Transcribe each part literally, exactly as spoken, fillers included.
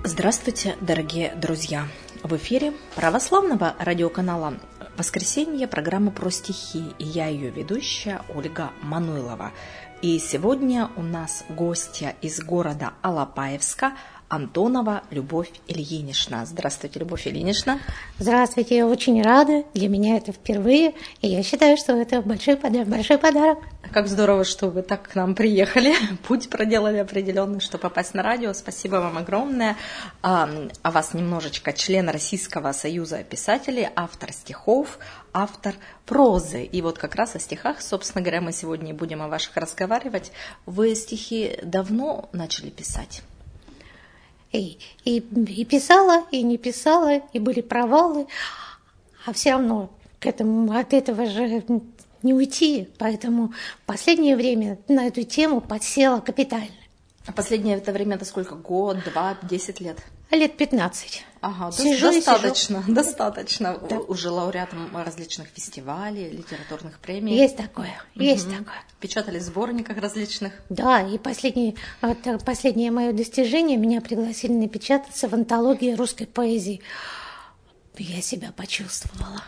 Здравствуйте, дорогие друзья! В эфире православного радиоканала «Воскресенье» программа про стихи, и я ее ведущая Ольга Мануйлова. И сегодня у нас гостья из города Алапаевска Антонова Любовь Ильинична. Здравствуйте, Любовь Ильинична. Здравствуйте, я очень рада. Для меня это впервые, и я считаю, что это большой подарок. Большой подарок. Как здорово, что вы так к нам приехали, путь проделали определенный, чтобы попасть на радио. Спасибо вам огромное. А, о вас немножечко. Член Российского союза писателей, автор стихов, автор прозы. И вот как раз о стихах, собственно говоря, мы сегодня будем о ваших разговаривать. Вы стихи давно начали писать? И, и, и писала, и не писала, и были провалы, а все равно к этому, от этого же не уйти. Поэтому в последнее время на эту тему подсела капитально. А последнее это время это сколько? Год, два, десять лет? Лет пятнадцать. Ага, сижу достаточно, сижу. достаточно. Да. Уже лауреатом различных фестивалей, литературных премий. Есть такое, угу. есть такое. Печатали в сборниках различных. Да, и последнее, вот, последнее мое достижение, меня пригласили напечататься в антологии русской поэзии. Я себя почувствовала.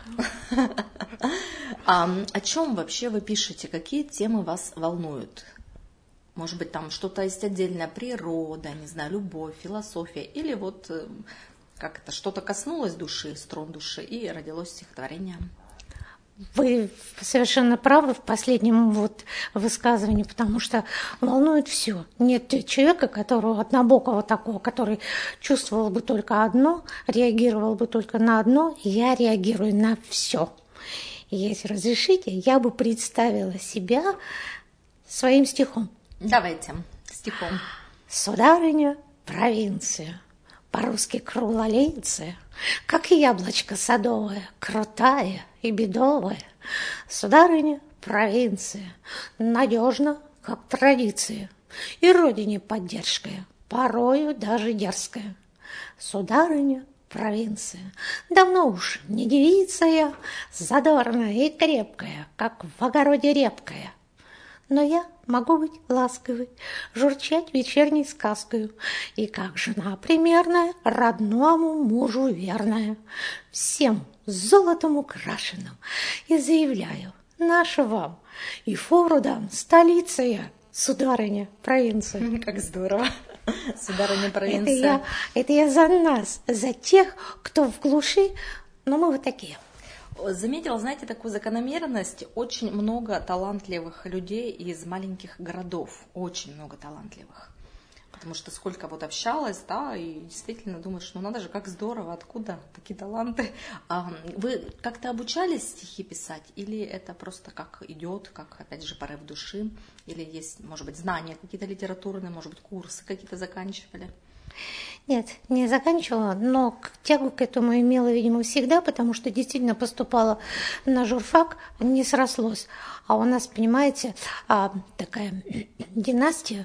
А о чем вообще вы пишете? Какие темы вас волнуют? Может быть, там что-то есть отдельное, природа, не знаю, любовь, философия, или вот как это, что-то коснулось души, струн души, и родилось стихотворение? Вы совершенно правы в последнем вот высказывании, потому что волнует все. Нет человека, которого однобокого такого, который чувствовал бы только одно, реагировал бы только на одно, я реагирую на все. И если разрешите, я бы представила себя своим стихом. Давайте, стихом. Сударыня, провинция, по-русски круглолейция, как яблочко садовое, крутая и бедовая. Сударыня, провинция, надежна, как традиция, и родине поддержкая, порою даже дерзкая. Сударыня, провинция, давно уж не девица я, задорная и крепкая, как в огороде репкая. Но я могу быть ласковой, журчать вечерней сказкою, и как жена примерная, родному мужу верная, всем золотом украшенным, и заявляю, наша вам, и фору дам, столица я, сударыня, провинция. Как здорово, сударыня, провинция. Это я, это я за нас, за тех, кто в глуши, но мы вот такие. Заметила, знаете, такую закономерность. Очень много талантливых людей из маленьких городов. Очень много талантливых. Потому что сколько вот общалась, да, и действительно думаешь, ну надо же, как здорово, откуда такие таланты. А вы как-то обучались стихи писать? Или это просто как идет, как, опять же, порыв души? Или есть, может быть, знания какие-то литературные, может быть, курсы какие-то заканчивали? Нет, не заканчивала, но тягу к этому имела, видимо, всегда, потому что действительно поступала на журфак, не срослось. А у нас, понимаете, такая династия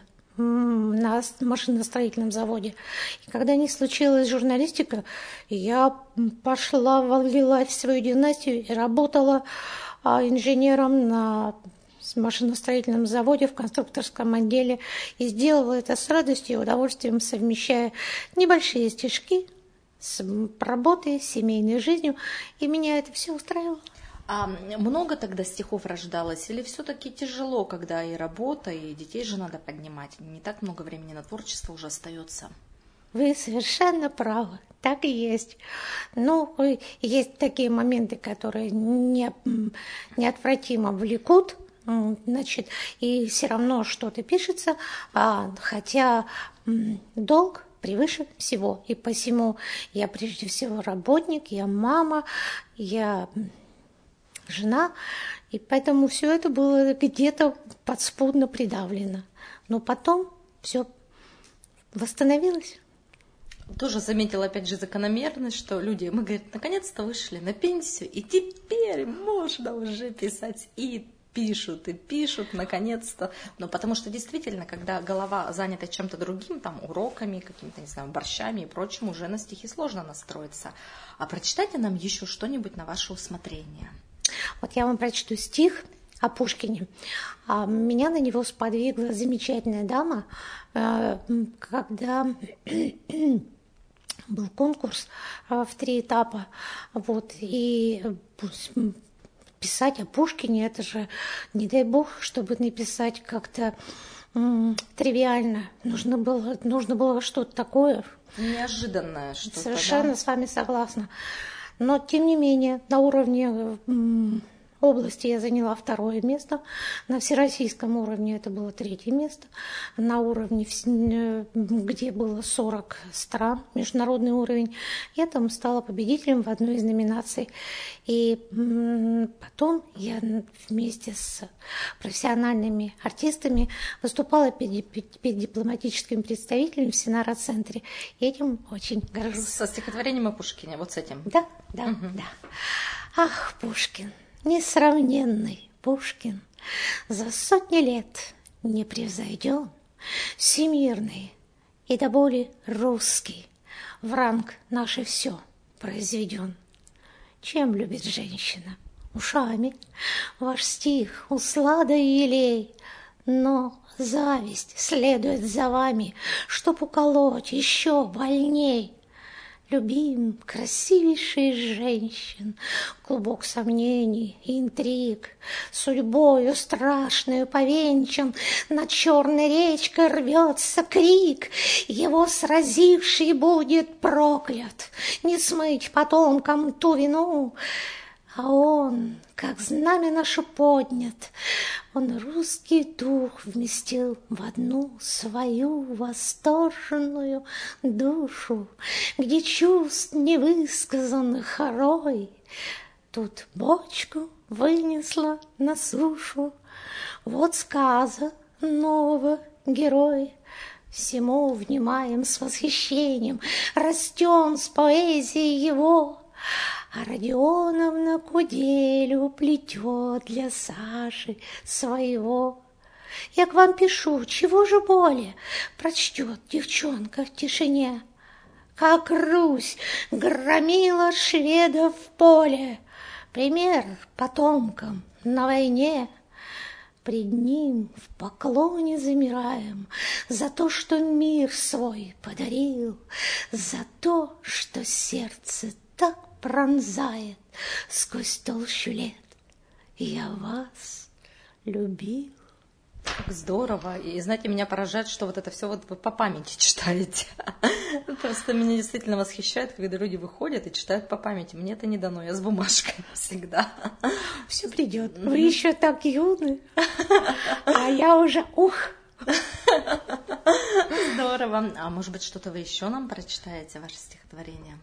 на машиностроительном заводе. И когда не случилась журналистика, я пошла, влилась в свою династию и работала инженером на в машиностроительном заводе, в конструкторском отделе, и сделала это с радостью и удовольствием, совмещая небольшие стишки с работой, с семейной жизнью, и меня это все устраивало. А много тогда стихов рождалось, или все-таки тяжело, когда и работа, и детей же надо поднимать? Не так много времени на творчество уже остается. Вы совершенно правы, так и есть. Ну, есть такие моменты, которые не, неотвратимо влекут, значит, и все равно что-то пишется, а, хотя м, долг превыше всего. И посему я прежде всего работник, я мама, я жена, и поэтому все это было где-то подспудно придавлено. Но потом все восстановилось. Тоже заметила, опять же, закономерность, что люди, мы, говорим, наконец-то вышли на пенсию, и теперь можно уже писать и пишут и пишут, наконец-то. Но потому что действительно, когда голова занята чем-то другим, там, уроками, какими-то, не знаю, борщами и прочим, уже на стихи сложно настроиться. А прочитайте нам еще что-нибудь на ваше усмотрение. Вот я вам прочту стих о Пушкине. Меня на него сподвигла замечательная дама, когда был конкурс в три этапа, вот, и писать о Пушкине, это же, не дай бог, чтобы написать как-то м- тривиально, нужно было, нужно было что-то такое. Неожиданное что-то. Совершенно да? с вами согласна. Но, тем не менее, на уровне м- области я заняла второе место, на всероссийском уровне это было третье место, на уровне, где было сорок стран, международный уровень, я там стала победителем в одной из номинаций. И потом я вместе с профессиональными артистами выступала перед, перед дипломатическим представителем в Синара-центре. И этим очень горжусь. Со стихотворением о Пушкине, вот с этим? Да, да, угу. да. Ах, Пушкин! Несравненный Пушкин, за сотни лет не превзойден, всемирный и до боли русский, в ранг наше все произведен. Чем любит женщина? Ушами. Ваш стих услада и елей, но зависть следует за вами, чтоб уколоть еще больней. Любим красивейший женщин, клубок сомнений и интриг, судьбою страшную повенчан, над черной речкой рвется крик, его сразивший будет проклят, не смыть потомкам ту вину. А он, как знамя наше поднят, он русский дух вместил в одну свою восторженную душу, где чувств невысказанных рой. Тут бочку вынесла на сушу, вот сказа нового героя. Всему внимаем с восхищением, растем с поэзией его. А Родионовна куделю плетет для Саши своего. Я к вам пишу, чего же более, прочтет девчонка в тишине. Как Русь громила шведов в поле, пример потомкам на войне. Пред ним в поклоне замираем за то, что мир свой подарил, за то, что сердце так пронзает сквозь толщу лет. Я вас любил. Как здорово. И, знаете, меня поражает, что вот это все вот вы по памяти читаете. Просто меня действительно восхищает, когда люди выходят и читают по памяти. Мне это не дано, я с бумажкой всегда. Все придет. Вы еще так юны, а я уже ух. Здорово. А может быть, что-то вы еще нам прочитаете, ваше стихотворение?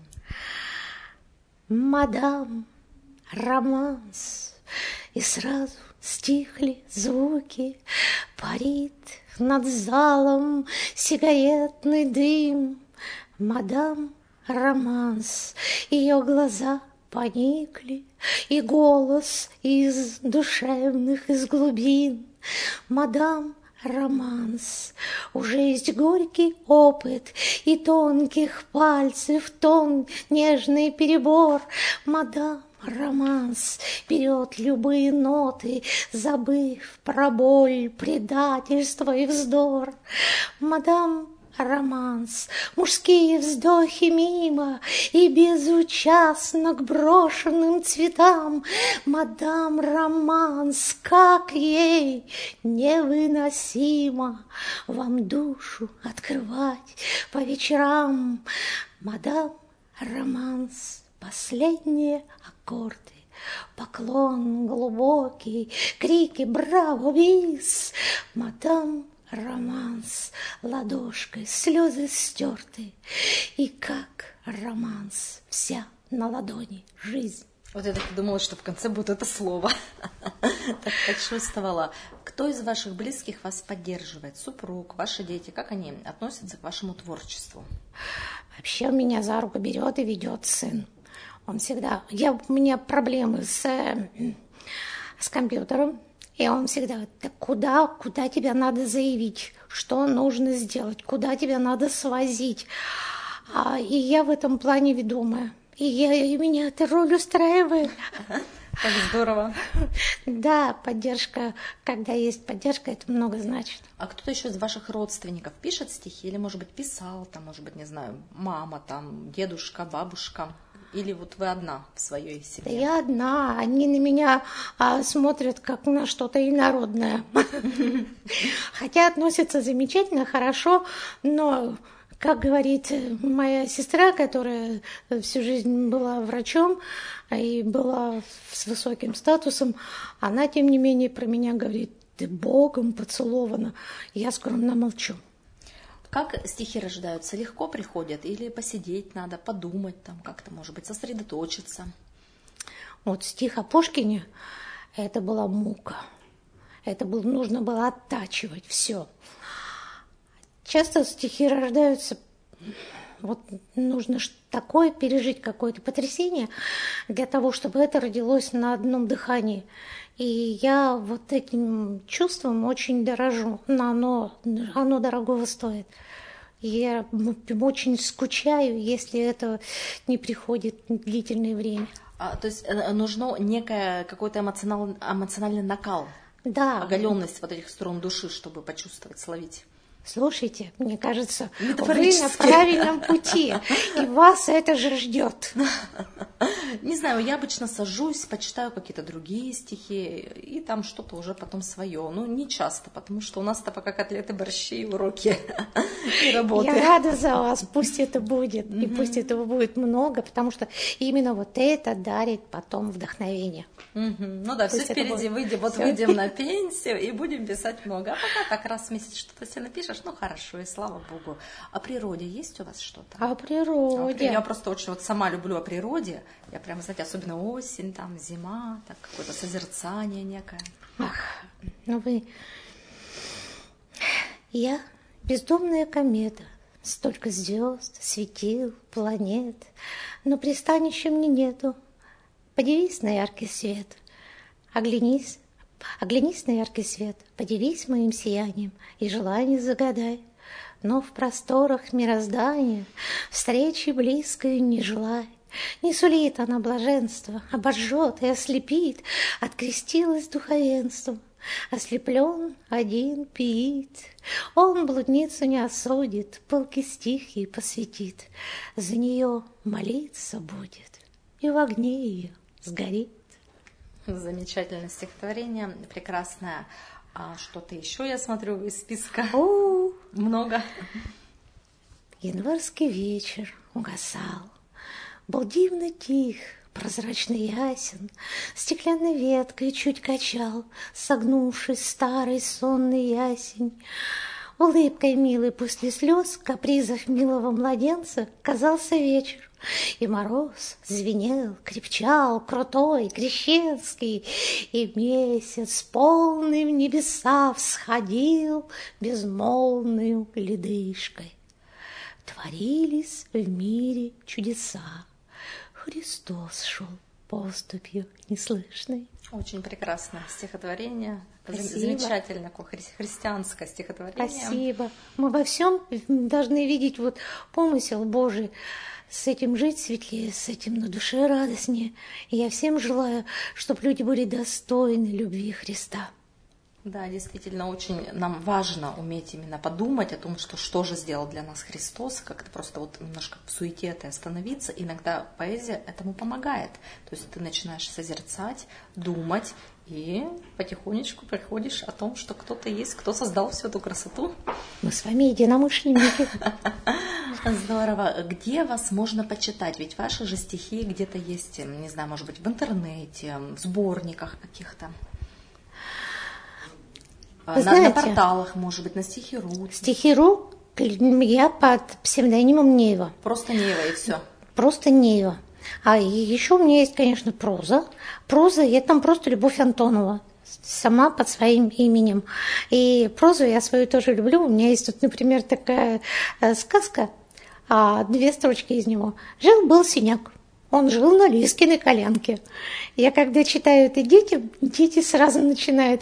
Мадам, романс, и сразу стихли звуки, парит над залом сигаретный дым. Мадам, романс, ее глаза поникли, и голос из душевных, из глубин. Мадам, романс, уже есть горький опыт и тонких пальцев тон, нежный перебор. Мадам, романс берет любые ноты, забыв про боль, предательство и вздор. Мадам, романс, мужские вздохи мимо и безучастно к брошенным цветам. Мадам, романс, как ей невыносимо вам душу открывать по вечерам. Мадам, романс, последние аккорды, поклон глубокий, крики «Браво, бис!» Мадам, романс, ладошкой слезы стерты, и как романс вся на ладони жизнь. Вот я так и думала, что в конце будет это слово. Так почувствовала. Кто из ваших близких вас поддерживает? Супруг, ваши дети? Как они относятся к вашему творчеству? Вообще меня за руку берет и ведет сын. Он всегда... Я, у меня проблемы с, с компьютером. И он всегда говорит: так куда, куда тебя надо заявить, что нужно сделать, куда тебя надо свозить. А, и я в этом плане ведомая. И, я, и меня эта роль устраивает. Как здорово. Да, поддержка, когда есть поддержка, это много значит. А кто-то еще из ваших родственников пишет стихи? Или, может быть, писал, там, может быть, не знаю, мама, там, дедушка, бабушка? Или вот вы одна в своей семье? Да я одна, они на меня а, смотрят как на что-то инородное. Хотя относятся замечательно, хорошо, но... Как говорит моя сестра, которая всю жизнь была врачом и была с высоким статусом, она, тем не менее, про меня говорит: ты Богом поцелована. Я скромно молчу. Как стихи рождаются? Легко приходят? Или посидеть надо, подумать, там как-то, может быть, сосредоточиться? Вот стих о Пушкине – это была мука. Это было, нужно было оттачивать все. Часто стихи рождаются, вот нужно такое пережить, какое-то потрясение для того, чтобы это родилось на одном дыхании. И я вот этим чувством очень дорожу, но оно, оно дорогого стоит. Я очень скучаю, если это не приходит длительное время. А, то есть нужно некое какой-то эмоционал, эмоциональный накал, да. Оголенность вот этих струн души, чтобы почувствовать, словить. Слушайте, мне кажется, вы на правильном пути, и вас это же ждет. Не знаю, я обычно сажусь, почитаю какие-то другие стихи, и там что-то уже потом свое. Ну, не часто, потому что у нас-то пока котлеты, борщи, уроки и работы. Я рада за вас, пусть это будет, и пусть этого будет много, потому что именно вот это дарит потом вдохновение. Ну да, все впереди, выйдем, вот выйдем на пенсию и будем писать много. А пока так раз в месяц что-то себе напишешь, ну хорошо, и слава Богу. О природе есть у вас что-то? О природе. Я просто очень вот сама люблю о природе. Я прям, знаете, особенно осень, там, зима, так какое-то созерцание некое. Ах, ну вы... Я бездомная комета, столько звезд, светил, планет, но пристанища мне нету. Подивись на яркий свет, оглянись, оглянись на яркий свет, подивись моим сиянием и желание загадай. Но в просторах мироздания встречи близкой не желай. Не сулит она блаженства, обожжет и ослепит, открестилась духовенством. Ослеплен один пиит, он блудницу не осудит, пылкий стих ей посвятит, за нее молиться будет, и в огне ее сгорит. Замечательное стихотворение, прекрасное. А что-то еще я смотрю из списка? О, много. Январский вечер угасал, был дивно тих, прозрачный ясен, стеклянной веткой чуть качал, согнувшись старый сонный ясень. Улыбкой милой после слез, капризов милого младенца казался вечер, и мороз звенел, крепчал, крутой, крещенский, и месяц полный в небеса всходил безмолвною ледышкой. Творились в мире чудеса, Христос шел поступью неслышной. Очень прекрасное стихотворение. Спасибо. Замечательное такое христианское стихотворение. Спасибо. Мы во всем должны видеть вот помысел Божий. С этим жить светлее, с этим на душе радостнее. И я всем желаю, чтобы люди были достойны любви Христа. Да, действительно, очень нам важно уметь именно подумать о том, что, что же сделал для нас Христос, как-то просто вот немножко в суете этой остановиться. Иногда поэзия этому помогает. То есть ты начинаешь созерцать, думать, и потихонечку приходишь о том, что кто-то есть, кто создал всю эту красоту. Мы с вами единомышленники. Здорово. Где вас можно почитать? Ведь ваши же стихи где-то есть, не знаю, может быть, в интернете, в сборниках каких-то. На, знаете, на порталах, может быть, на Стихи.ру. Стихи.ру я под псевдонимом Неева. Просто Неева и все. Просто Неева. А еще у меня есть, конечно, проза. Проза, я там просто Любовь Антонова. Сама под своим именем. И прозу я свою тоже люблю. У меня есть тут, например, такая э, сказка, а две строчки из него. Жил-был синяк. Он жил на Лискиной колянке. Я когда читаю это детям, дети сразу начинают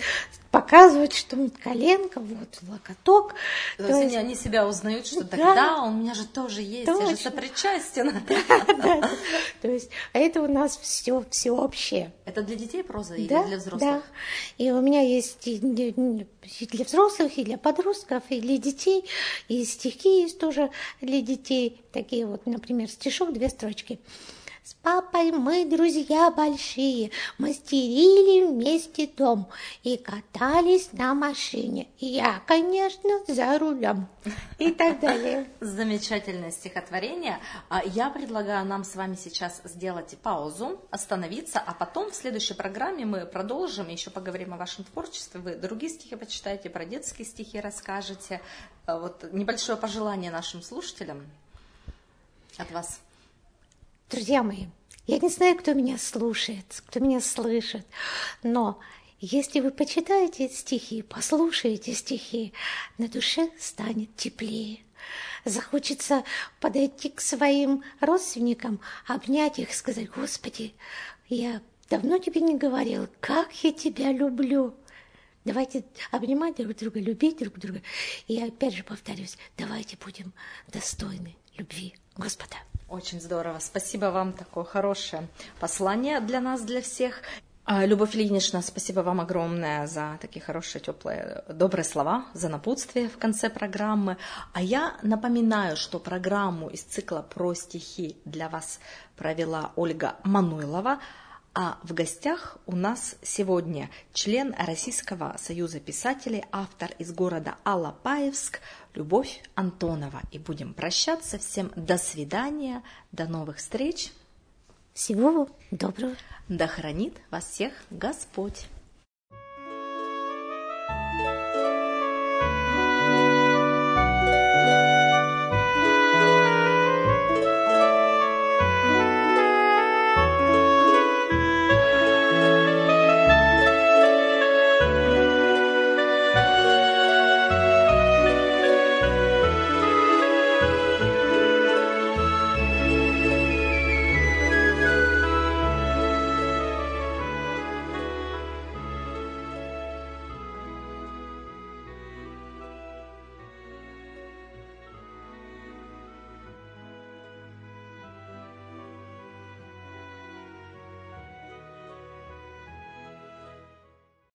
показывать, что вот коленка, вот локоток. То, то есть они, они себя узнают, что да, да, у меня же тоже есть, точно. Я же сопричастен. Да, да. То есть это у нас все всеобщее. Это для детей проза или да, для взрослых? Да. И у меня есть и для взрослых, и для подростков, и для детей, и стихи есть тоже для детей. Такие вот, например, стишок, две строчки. С папой мы друзья большие, мастерили вместе дом и катались на машине. Я, конечно, за рулем и так далее. Замечательное стихотворение. Я предлагаю нам с вами сейчас сделать паузу, остановиться, а потом в следующей программе мы продолжим, еще поговорим о вашем творчестве. Вы другие стихи почитаете, про детские стихи расскажете. Вот небольшое пожелание нашим слушателям от вас. Друзья мои, я не знаю, кто меня слушает, кто меня слышит, но если вы почитаете стихи, послушаете стихи, на душе станет теплее. Захочется подойти к своим родственникам, обнять их, сказать: Господи, я давно тебе не говорил, как я тебя люблю. Давайте обнимать друг друга, любить друг друга. И опять же повторюсь, давайте будем достойны любви Господа. Очень здорово. Спасибо вам. Такое хорошее послание для нас, для всех. Любовь Ильинична, спасибо вам огромное за такие хорошие, теплые, добрые слова, за напутствие в конце программы. А я напоминаю, что программу из цикла про стихи для вас провела Ольга Мануйлова. А в гостях у нас сегодня член Российского союза писателей, автор из города Алапаевск Любовь Антонова. И будем прощаться. Всем до свидания, до новых встреч. Всего доброго. Да хранит вас всех Господь.